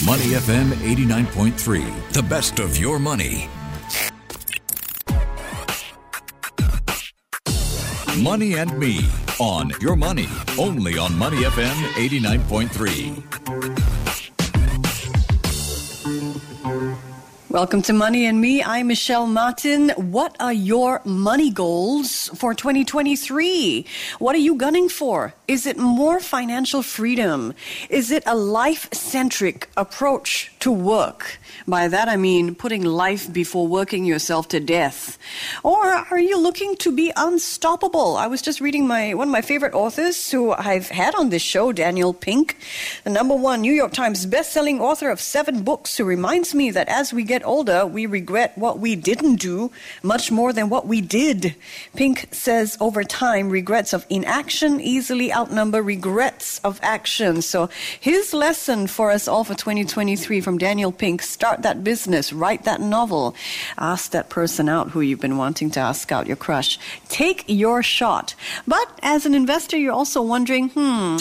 Money FM 89.3, the best of your money. Money and Me on Your Money, only on Money FM 89.3. Welcome to Money and Me. I'm Michelle Martin. What are your money goals for 2023? What are you gunning for? Is it more financial freedom? Is it a life-centric approach to work? By that I mean putting life before working yourself to death. Or are you looking to be unstoppable? I was just reading one of my favorite authors who I've had on this show, Daniel Pink, the #1 New York Times best-selling author of 7 books, who reminds me that as we get older, we regret what we didn't do much more than what we did. Pink says over time, regrets of inaction easily outnumber regrets of action. So his lesson for us all for 2023 from Daniel Pink: start that business, write that novel, ask that person out who you've been wanting to ask out, your crush. Take your shot. But as an investor, you're also wondering,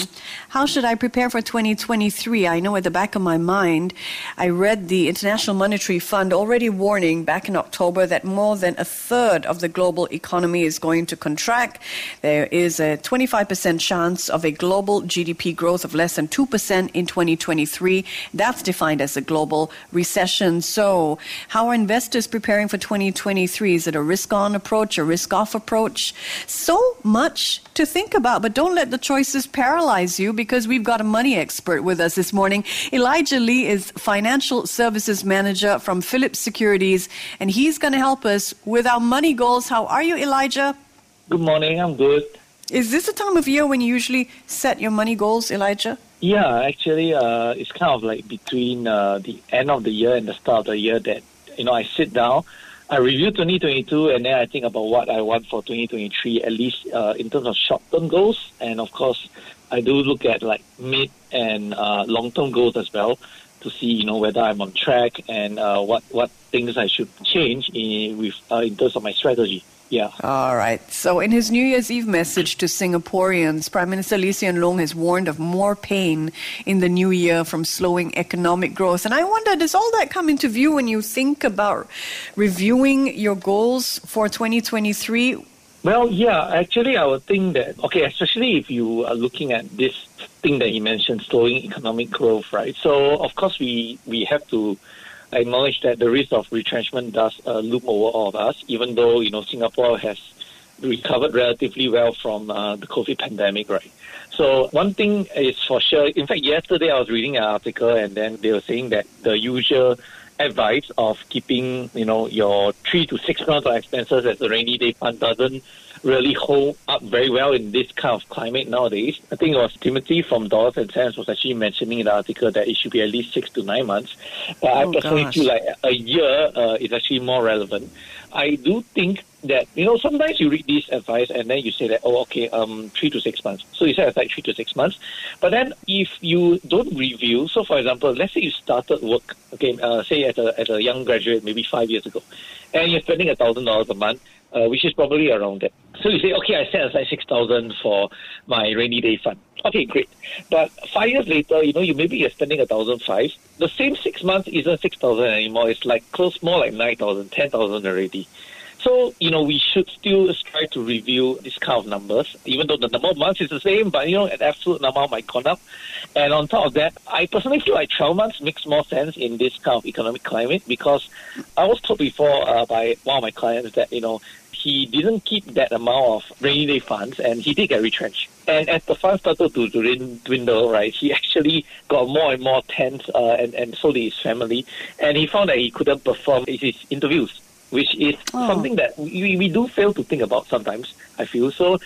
how should I prepare for 2023? I know at the back of my mind, I read the International Monetary Fund already warning back in October that more than a third of the global economy is going to contract. There is a 25% chance of a global GDP growth of less than 2% in 2023. That's defined as a global recession. So how are investors preparing for 2023? Is it a risk-on approach, a risk-off approach? So much to think about, but don't let the choices paralyze you, because we've got a money expert with us this morning. Elijah Lee is Financial Services Manager from Phillips Securities, and he's going to help us with our money goals. How are you, Elijah? Good morning, I'm good. Is this a time of year when you usually set your money goals, Elijah? Yeah, actually, it's kind of like between the end of the year and the start of the year that, I sit down, I review 2022, and then I think about what I want for 2023, at least in terms of short-term goals. And of course, I do look at like mid and long-term goals as well to see, whether I'm on track and what things I should change in terms of my strategy. Yeah. All right. So in his New Year's Eve message to Singaporeans, Prime Minister Lee Hsien Loong has warned of more pain in the new year from slowing economic growth. And I wonder, does all that come into view when you think about reviewing your goals for 2023? Well, yeah, actually I would think that, especially if you are looking at this thing that he mentioned, slowing economic growth, right? So, of course, we have to acknowledge that the risk of retrenchment does loom over all of us, even though, Singapore has recovered relatively well from the COVID pandemic, right? So one thing is for sure, in fact, yesterday I was reading an article, and then they were saying that the usual advice of keeping, your 3 to 6 months of expenses as a rainy day fund doesn't really hold up very well in this kind of climate nowadays. I think it was Timothy from Dollars and Cents was actually mentioning in the article that it should be at least 6 to 9 months. But I personally feel like a year is actually more relevant. I do think that, sometimes you read this advice and then you say that, 3 to 6 months. So you set aside 3 to 6 months. But then if you don't review, so for example, let's say you started work, say as a young graduate, maybe 5 years ago, and you're spending $1,000 a month, which is probably around that. So you say, I set aside 6,000 for my rainy day fund. Okay, great. But 5 years later, you're spending 1,500. The same 6 months isn't 6,000 anymore. It's like more like 9,000, 10,000 already. So, we should still strive to review this kind of numbers, even though the number of months is the same, but, an absolute number might gone up. And on top of that, I personally feel like 12 months makes more sense in this kind of economic climate, because I was told before by one of my clients that, he didn't keep that amount of rainy day funds, and he did get retrenched. And as the fund started to dwindle, right, he actually got more and more tense, and so did his family. And he found that he couldn't perform his interviews, which is something that we do fail to think about sometimes, I feel. So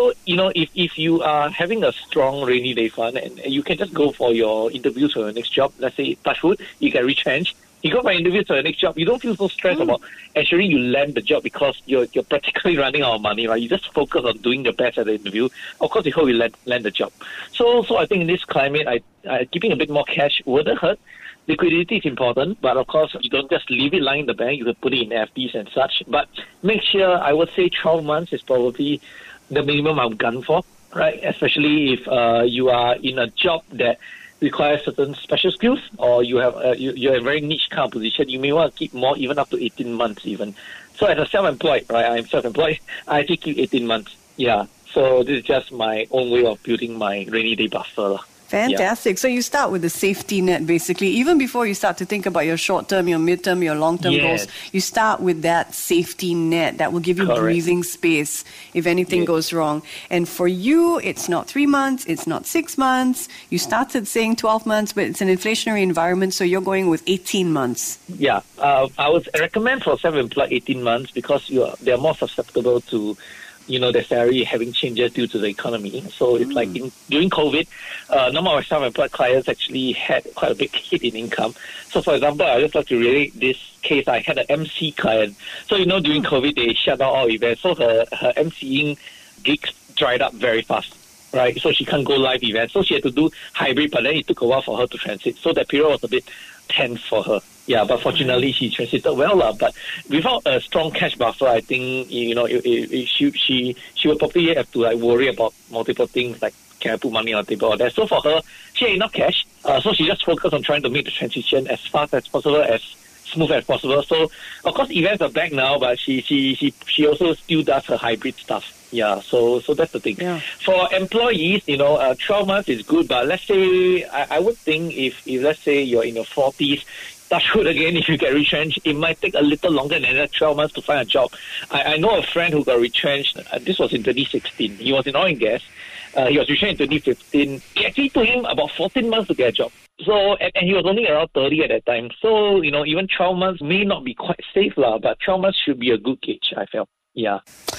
if you are having a strong rainy day fund and you can just go for your interviews for your next job, let's say, touch wood, you get retrenched, you go for interviews for your next job, you don't feel so stressed about ensuring you land the job, because you're practically running out of money, right? You just focus on doing your best at the interview. Of course, you hope you land the job. So I think in this climate, keeping a bit more cash wouldn't hurt. Liquidity is important, but of course, you don't just leave it lying in the bank. You can put it in FDs and such. But make sure, I would say 12 months is probably the minimum I've gone for, right? Especially if you are in a job that require certain special skills, or you have you're in a very niche kind of position, you may want to keep more, even up to 18 months even. So as a self-employed, right, I'm self-employed, I actually keep 18 months. Yeah. So this is just my own way of building my rainy day buffer. Fantastic. Yeah. So you start with the safety net, basically. Even before you start to think about your short-term, your mid-term, your long-term goals, you start with that safety net that will give you breathing space if anything goes wrong. And for you, it's not 3 months, it's not 6 months. You started saying 12 months, but it's an inflationary environment, so you're going with 18 months. Yeah. I would recommend for self-employed 18 months because they're more susceptible to their salary having changes due to the economy. So it's like during COVID, number of self-employed clients actually had quite a big hit in income. So for example, I just like to relate this case. I had an MC client. So during COVID, they shut down all events. So her MCing gigs dried up very fast. Right, so she can't go live events. So she had to do hybrid, but then it took a while for her to transit. So that period was a bit tense for her. Yeah, but fortunately she transited well. But without a strong cash buffer, I think she would probably have to worry about multiple things like, can I put money on the table or that. So for her, she had enough cash. So she just focused on trying to make the transition as fast as possible, as smooth as possible. So of course events are back now, but she also still does her hybrid stuff. Yeah, so that's the thing. Yeah. For employees, 12 months is good, but let's say, I would think if let's say you're in your 40s, touch wood again, if you get retrenched, it might take a little longer than that 12 months to find a job. I know a friend who got retrenched. This was in 2016. He was in oil and gas. He was retrenched in 2015. It actually took him about 14 months to get a job. So, and he was only around 30 at that time. So, even 12 months may not be quite safe, but 12 months should be a good gauge, I felt. Yeah.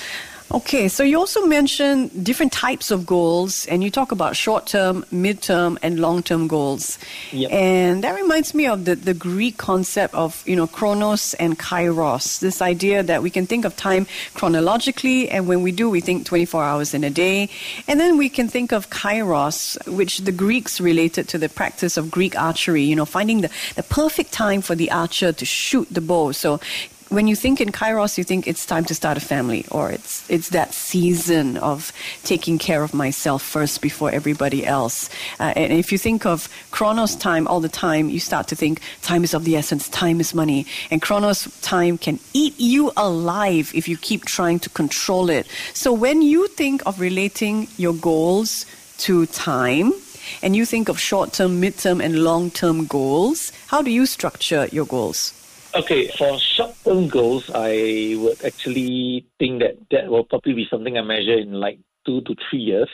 Okay, so you also mentioned different types of goals, and you talk about short-term, mid-term, and long-term goals. Yep. And that reminds me of the Greek concept of, chronos and kairos, this idea that we can think of time chronologically, and when we do, we think 24 hours in a day. And then we can think of kairos, which the Greeks related to the practice of Greek archery, finding the perfect time for the archer to shoot the bow. So when you think in kairos, you think it's time to start a family, or it's that season of taking care of myself first before everybody else. And if you think of chronos time all the time, you start to think time is of the essence, time is money. And chronos time can eat you alive if you keep trying to control it. So when you think of relating your goals to time, and you think of short-term, mid-term, and long-term goals, how do you structure your goals? Okay, for short-term goals, I would actually think that will probably be something I measure in like 2 to 3 years.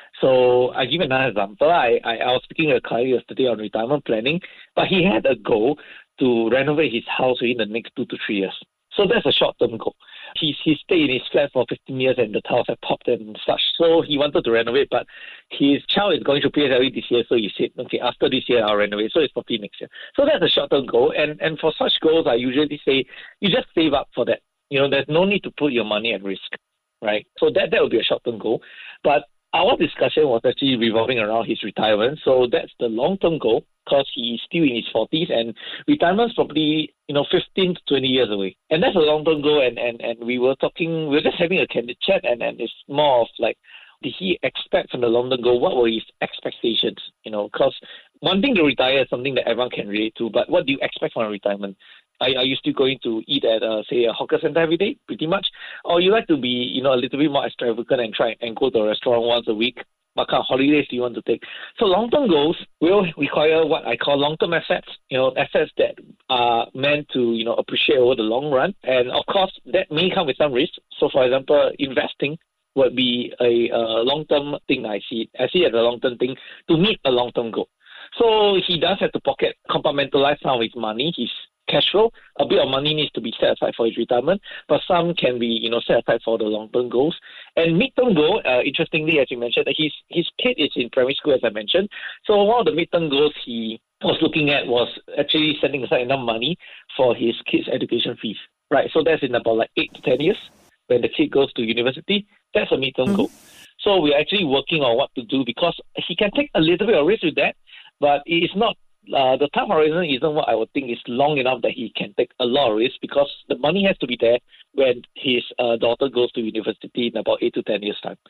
So I give another example. I was speaking to a client yesterday on retirement planning, but he had a goal to renovate his house within the next 2 to 3 years. So that's a short-term goal. He stayed in his flat for 15 years and the tiles have popped and such. So he wanted to renovate, but his child is going to PSLE this year. So he said, okay, after this year, I'll renovate. So it's probably next year. So that's a short-term goal. And for such goals, I usually say, you just save up for that. There's no need to put your money at risk, right? So that would be a short-term goal. But our discussion was actually revolving around his retirement. So that's the long-term goal because he's still in his 40s and retirement's probably, 15 to 20 years away. And that's a long-term goal. And we were just having a candid chat and it's more of like, did he expect from the long-term goal? What were his expectations? Because one thing to retire is something that everyone can relate to, but what do you expect from a retirement? Are you still going to eat at, say, a hawker center every day, pretty much? Or you like to be, a little bit more extravagant and try and go to a restaurant once a week? What kind of holidays do you want to take? So long-term goals will require what I call long-term assets, assets that are meant to, appreciate over the long run. And of course, that may come with some risk. So for example, investing would be a long-term thing I see it as a long-term thing to meet a long-term goal. So he does have to compartmentalize some of his money, his cash flow. A bit of money needs to be set aside for his retirement, but some can be, set aside for the long-term goals. And mid-term goal, interestingly, as you mentioned, his kid is in primary school, as I mentioned. So one of the mid-term goals he was looking at was actually setting aside enough money for his kids' education fees. Right, so that's in about like 8 to 10 years when the kid goes to university. That's a mid-term goal. So we're actually working on what to do because he can take a little bit of risk with that, but it is not the time horizon isn't what I would think is long enough that he can take a lot of risk because the money has to be there when his daughter goes to university in about 8 to 10 years' time.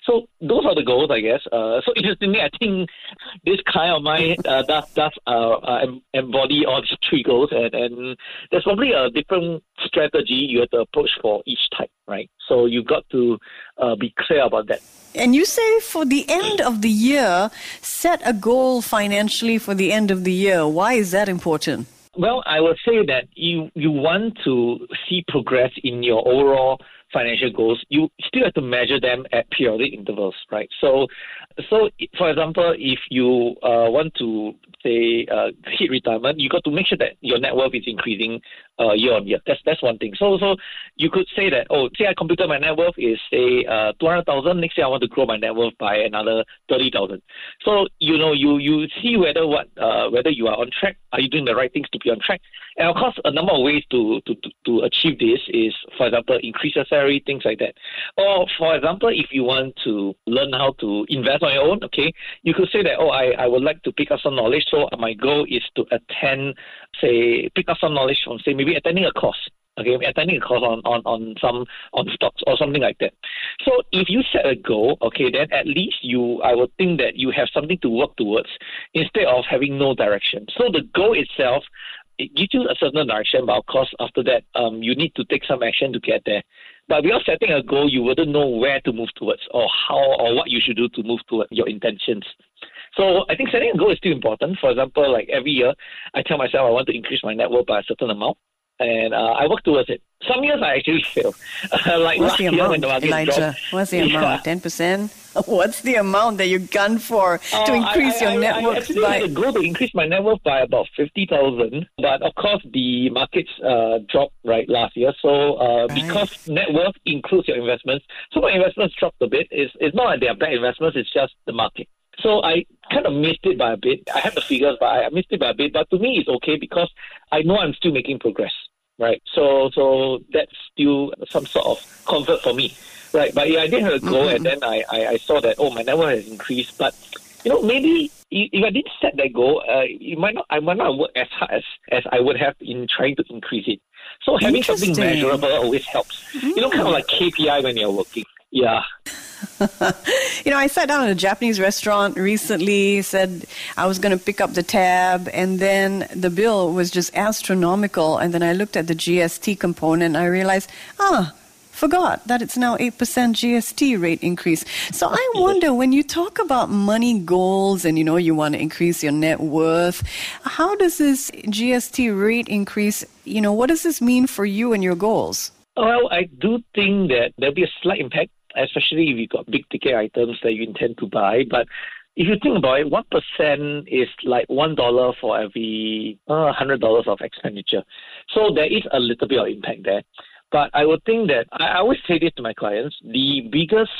So those are the goals, I guess. So interestingly, I think this client of mine does embody all these three goals, and there's probably a different strategy you have to approach for each type, right? So you've got to be clear about that. And you say for the end of the year, set a goal financially for the end of the year. Why is that important? Well, I would say that you want to see progress in your overall financial goals. You still have to measure them at periodic intervals, right? So for example, if you want to say hit retirement, you got to make sure that your net worth is increasing year on year. That's one thing. So you could say that, say I computed my net worth is say 200,000. Next year I want to grow my net worth by another 30,000. So you see whether you are on track. Are you doing the right things to be on track? And of course, a number of ways to achieve this is, for example, increase your salary, things like that. Or for example, if you want to learn how to invest on your own, okay, you could say that, I would like to pick up some knowledge. So my goal is to pick up some knowledge from, say, maybe attending a course. Okay, attending a course on stocks or something like that. So if you set a goal, okay, then at least I would think that you have something to work towards instead of having no direction. So the goal itself, it gives you a certain direction, but of course after that, you need to take some action to get there. But without setting a goal, you wouldn't know where to move towards or how or what you should do to move towards your intentions. So I think setting a goal is still important. For example, like every year, I tell myself I want to increase my net worth by a certain amount. And I work towards it. Some years I actually fail. Like what's the amount, when the market Elijah? dropped. What's the amount? 10%? What's the amount that you gun for to increase your net worth? I actually had a goal to increase my net worth by about 50,000. But of course, the markets dropped last year. So because net worth includes your investments, so my investments dropped a bit. It's not like they are bad investments. It's just the market. So I kind of missed it by a bit. I have the figures, but I missed it by a bit. But to me, it's okay because I know I'm still making progress, right? So that's still some sort of comfort for me, right? But yeah, I did have a goal, and then I saw that, my net worth has increased. But, maybe if I didn't set that goal, I might not work as hard as I would have in trying to increase it. So having something measurable always helps. Kind of like KPI when you're working. Yeah. I sat down at a Japanese restaurant recently, said I was going to pick up the tab, and then the bill was just astronomical. And then I looked at the GST component, and I realized, forgot that it's now 8% GST rate increase. So I wonder, when you talk about money goals and, you want to increase your net worth, how does this GST rate increase, what does this mean for you and your goals? Well, I do think that there'll be a slight impact, especially if you've got big ticket items that you intend to buy. But if you think about it, 1% is like $1 for every $100 of expenditure. So there is a little bit of impact there. But I would think that, I always say this to my clients, the biggest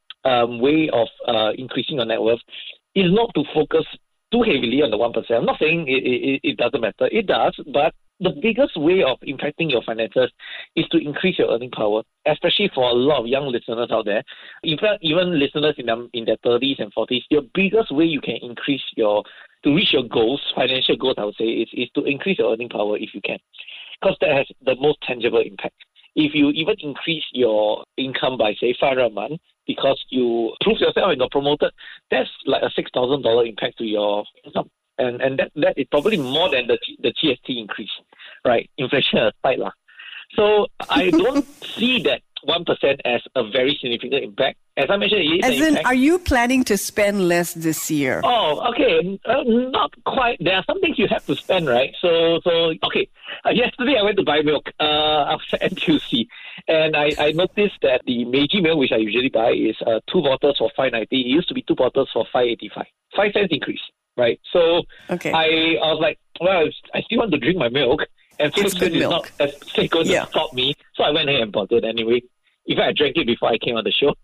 way of increasing your net worth is not to focus too heavily on the 1%. I'm not saying it doesn't matter. It does, but the biggest way of impacting your finances is to increase your earning power, especially for a lot of young listeners out there. In fact, even listeners in their 30s and 40s, your biggest way you can to reach your goals, financial goals, I would say, is to increase your earning power if you can, because that has the most tangible impact. If you even increase your income by, say, $500 a month because you prove yourself and got promoted, that's like a $6,000 impact to your income. And that is probably more than the GST increase, right? Inflation aside. So I don't see that 1% as a very significant impact. As I mentioned, it is an impact. Are you planning to spend less this year? Oh, okay. Not quite. There are some things you have to spend, right? So okay. Yesterday I went to buy milk after NTUC, and I noticed that the Meiji milk, which I usually buy, is 2 bottles for $5.90. It used to be 2 bottles for $5.85. 5 cents increase, right? So okay. I was like, well, I still want to drink my milk, and 5 cents is not going to stop me. So I went ahead and bought it anyway. In fact, I drank it before I came on the show.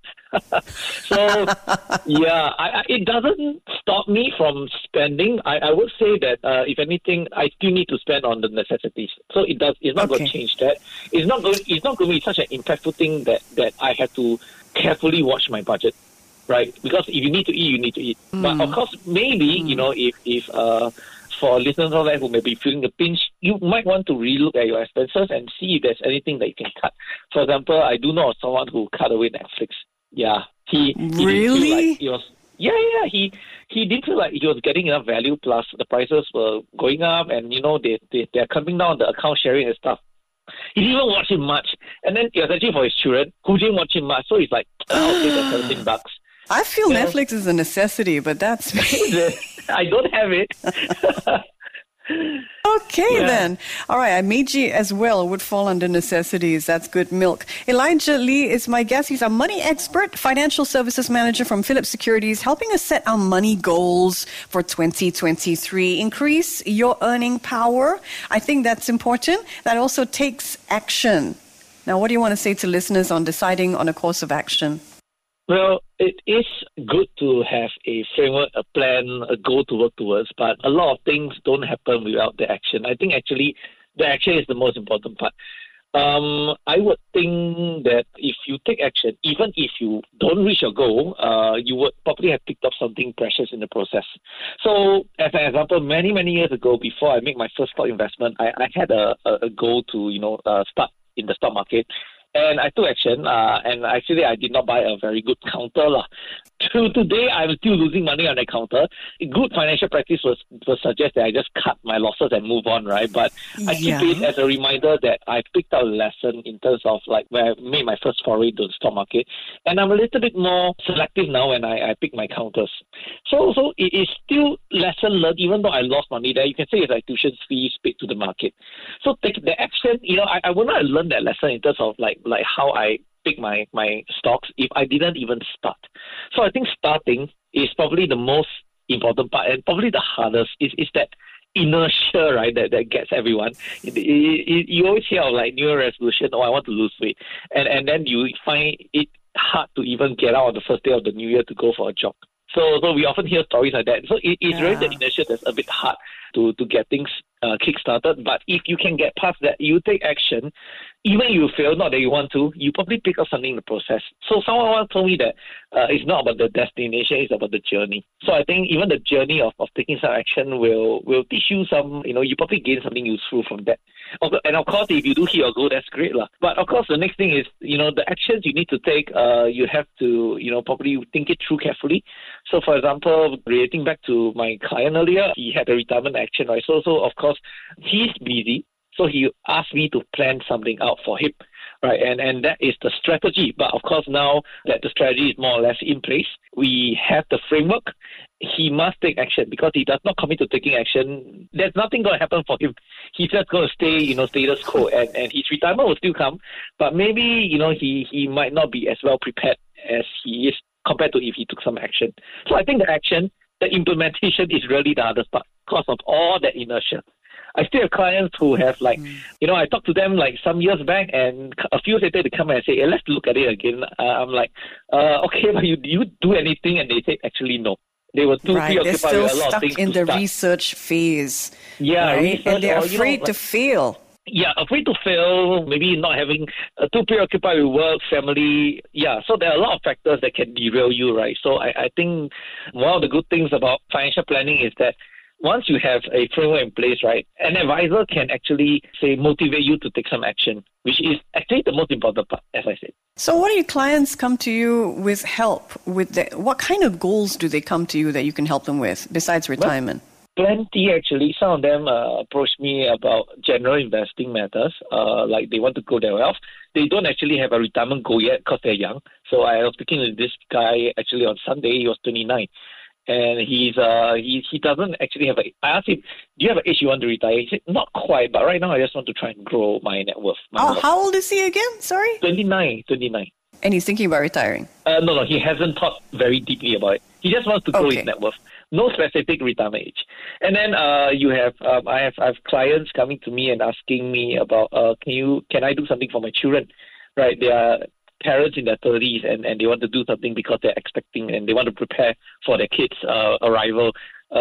So, yeah, it doesn't stop me from spending. I would say that, if anything, I still need to spend on the necessities. So it's not going to change that. It's not going to be such an impactful thing that I have to carefully watch my budget, right? Because if you need to eat, you need to eat. But of course, maybe, if for listeners out there who may be feeling the pinch, you might want to relook at your expenses and see if there's anything that you can cut. For example, I do know of someone who cut away Netflix. Yeah. He Really? didn't feel like he didn't feel like he was getting enough value, plus the prices were going up, and they're coming down the account sharing and stuff. He didn't even watch it much. And then it was actually for his children who didn't watch it much. So he's like, I'll pay the $17. I feel Netflix is a necessity, but that's I don't have it. Okay, then. All right, Meiji as well would fall under necessities. That's good milk. Elijah Lee is my guest. He's a money expert, financial services manager from Philips Securities, helping us set our money goals for 2023. Increase your earning power. I think that's important. That also takes action. Now, what do you want to say to listeners on deciding on a course of action? Well, it is good to have a framework, a plan, a goal to work towards, but a lot of things don't happen without the action. I think actually the action is the most important part. I would think that if you take action, even if you don't reach your goal, you would probably have picked up something precious in the process. So, as an example, many, many years ago, before I made my first stock investment, I had a goal to, start in the stock market. And I took action, and actually I did not buy a very good counter. To today, I'm still losing money on that counter. Good financial practice will suggest that I just cut my losses and move on, right? But I keep it as a reminder that I picked out a lesson in terms of like where I made my first foray into the stock market. And I'm a little bit more selective now when I pick my counters. So it is still lesson learned, even though I lost money there. You can say it's like tuition fees paid to the market. So take the action, I would not have learned that lesson in terms of like how I pick my stocks if I didn't even start. So I think starting is probably the most important part, and probably the hardest is that inertia, right, that gets everyone. You always hear of like New Year resolution, I want to lose weight, and then you find it hard to even get out on the first day of the new year to go for a jog. So we often hear stories like that. So it's really the inertia that's a bit hard to get things kick-started. But if you can get past that, you take action, even if you fail, not that you want to, you probably pick up something in the process. So someone once told me that it's not about the destination, it's about the journey. So I think even the journey of taking some action will teach you some, you probably gain something useful from that. And of course, if you do hit your goal, that's great. But of course, the next thing is, the actions you need to take, you have to, probably think it through carefully. So for example, relating back to my client earlier, he had a retirement action, right? So of course, he's busy. So he asked me to plan something out for him, right? And that is the strategy. But of course, now that the strategy is more or less in place, we have the framework. He must take action, because he does not commit to taking action. There's nothing going to happen for him. He's just going to stay, status quo, and his retirement will still come. But maybe, he might not be as well prepared as he is compared to if he took some action. So I think the action, the implementation is really the hardest part because of all that inertia. I still have clients who have I talked to them like some years back, and a few years later they come and say, hey, let's look at it again. I'm like, okay, but you do anything? And they say, actually, no. They were too preoccupied with a lot of things. They're still stuck in the research phase. Yeah. Right? And they're afraid to fail. Yeah, afraid to fail, maybe not having too preoccupied with work, family. Yeah, so there are a lot of factors that can derail you, right? So I think one of the good things about financial planning is that once you have a framework in place, right, an advisor can actually, motivate you to take some action, which is actually the most important part, as I said. So what do your clients come to you with help with? What kind of goals do they come to you that you can help them with, besides retirement? Plenty, actually. Some of them approach me about general investing matters, like they want to grow their wealth. They don't actually have a retirement goal yet because they're young. So I was speaking with this guy actually on Sunday. He was 29. And he doesn't actually have I asked him, do you have an age you want to retire? He said, not quite, but right now I just want to try and grow my net worth. How old is he again? Sorry? 29. And he's thinking about retiring? No, he hasn't thought very deeply about it. He just wants to grow his net worth. No specific retirement age. And then you have I have clients coming to me and asking me about can I do something for my children? Right? They are parents in their 30s and they want to do something because they're expecting and they want to prepare for their kids' arrival,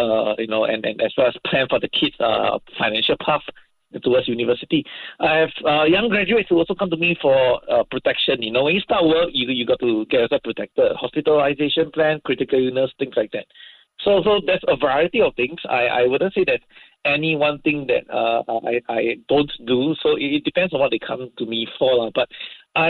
and as well as plan for the kids' financial path towards university. I have young graduates who also come to me for protection. When you start work, you got to get yourself protected. Hospitalization plan, critical illness, things like that. So there's a variety of things. I wouldn't say that any one thing that I don't do. So it depends on what they come to me for. But I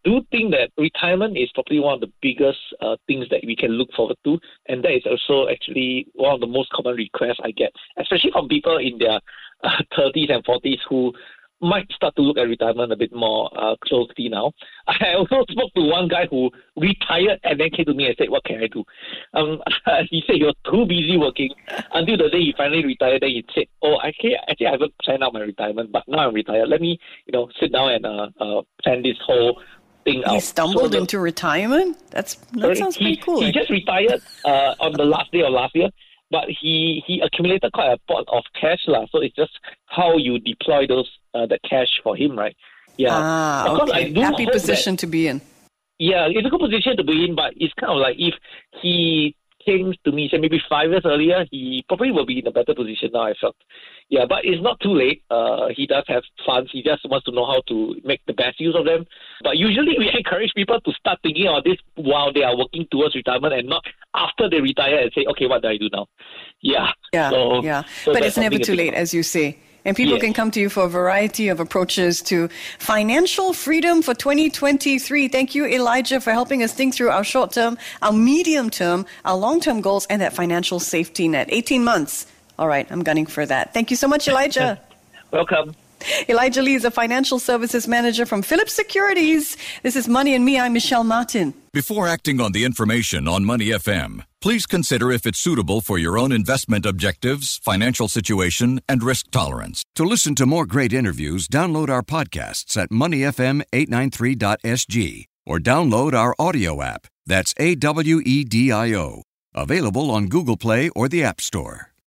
do think that retirement is probably one of the biggest things that we can look forward to, and that is also actually one of the most common requests I get, especially from people in their 30s and 40s who might start to look at retirement a bit more closely now. I also spoke to one guy who retired and then came to me and said, what can I do? He said he was too busy working until the day he finally retired. Then he said, actually I haven't planned out my retirement, but now I'm retired. Let me, sit down and plan this whole thing out. He stumbled into retirement? That sounds pretty cool. He just retired on the last day of last year. But he accumulated quite a pot of cash, so it's just how you deploy the cash for him, right? Yeah. Of course, okay. Happy position to be in. Yeah, it's a good position to be in, but it's kind of like if he came to me, say maybe 5 years earlier, he probably will be in a better position now, I felt. Yeah, but it's not too late. He does have funds. He just wants to know how to make the best use of them. But usually we encourage people to start thinking about this while they are working towards retirement and not after they retire and say, okay, what do I do now? Yeah. So but it's never too late, as you say. And people can come to you for a variety of approaches to financial freedom for 2023. Thank you, Elijah, for helping us think through our short-term, our medium-term, our long-term goals, and that financial safety net. 18 months. All right, I'm gunning for that. Thank you so much, Elijah. Welcome. Elijah Lee is a financial services manager from Phillips Securities. This is Money and Me. I'm Michelle Martin. Before acting on the information on Money FM, please consider if it's suitable for your own investment objectives, financial situation, and risk tolerance. To listen to more great interviews, download our podcasts at moneyfm893.sg or download our audio app. That's AWEDIO. Available on Google Play or the App Store.